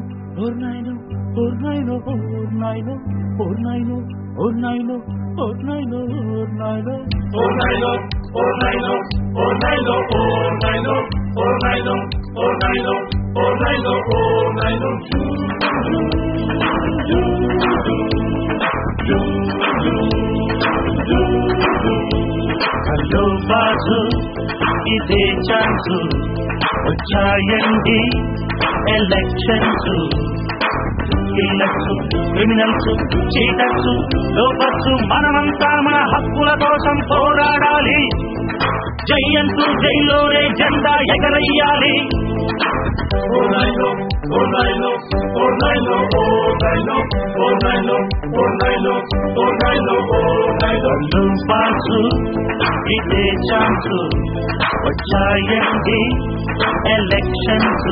hello బాజు ఇదే chance వచ్చాయండి elections criminals cheaters లోపర్స్ మనమంతా మన హక్కుల కోసం పోరాడాలి జయంతు జైలోనే జెండా ఎగరయ్యాలి ఇదే ఛాన్సు వచ్చాయండి ఎలక్షన్స్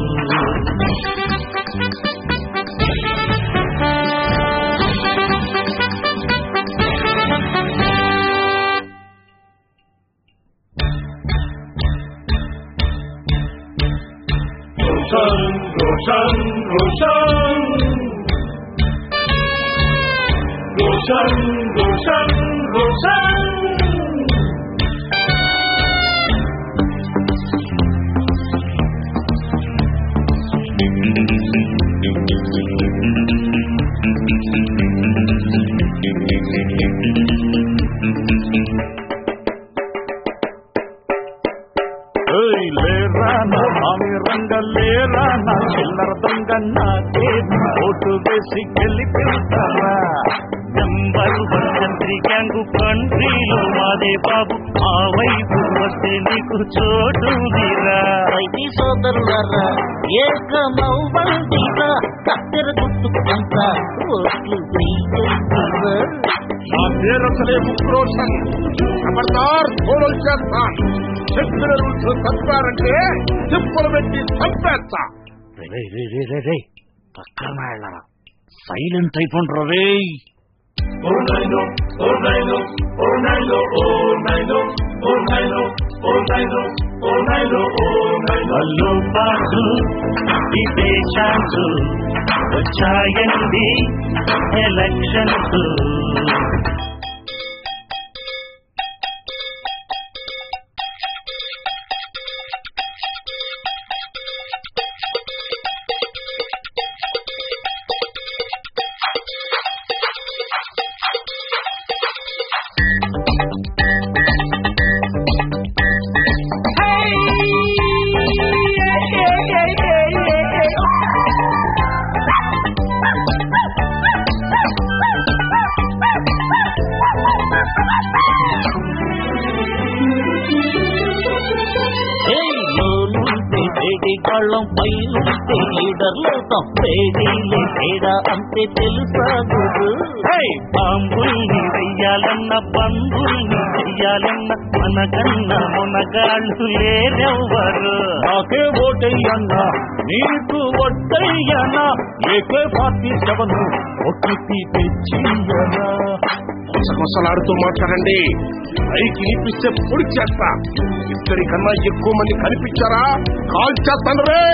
లేరా నా చిల్లర దొంగ నాకే ఓటు వేసి గెలిపిస్తారా నెంబర్ 1 కంట్రీ గ్యాంగు కంట్రీలో మాదే బాబు ఆ వైపు వస్తే నీకు చోటు తీరా రైతీ సోదరులారా ఏకమౌబండిగా కత్తెర గుర్తుకుంటా ఓట్లు నా పేరు అసలే ఉక్రోషం ఖబర్దార్ ఫోన్ చేస్తాను చెప్పిన రూల్స్ తప్పారంటే చెప్పులు పెట్టి చంపేస్తా పక్కన వెళ్ళరా సైలెంట్ అయిపోండ్రు రే హలో బాజు ఇదే ఛాన్సు వచ్చాయండి ఎలక్షన్స్ కళ్ళం పైనుంటే లీడర్లవుతాం పేదీలే తేడా అంతే తెలుసా బాంబుల్ని వెయ్యాలన్న బంధుల్ని చెయ్యాలన్న మనకన్నా మునగాళ్ళు లేరెవ్వరు నాకే ఓటయ్యన్నా నీకు ఒట్టయ్యన్నా ఏకే 47 ఒట్టి తెచ్చియ్యనా కొసలాడుతూ మాట్లాడండి పైకి వినిపిస్తే పొడి చేస్తా ఇద్దరి కన్నా ఎక్కువ మంది కనిపించారా కాల్ చేస్తాను రే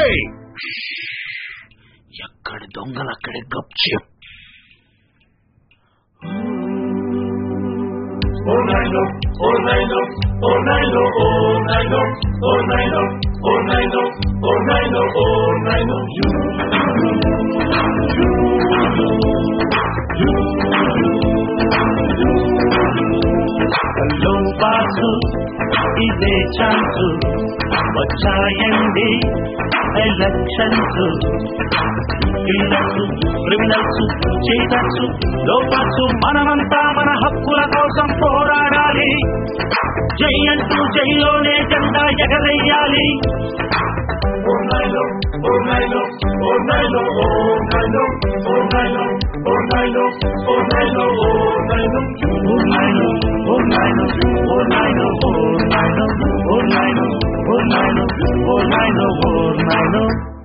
ఎక్కడి దొంగలు అక్కడే గప్చెప్ హలో బాజు ఇదే ఛాన్సు వచ్చాయండి ఎలక్షన్స్ క్రిమినల్స్ చీటర్స్ లోపర్స్ మనమంతా మన హక్కుల కోసం పోరాడాలి జయంతు జైలోనే జెండా ఎగరయ్యాలి Oh,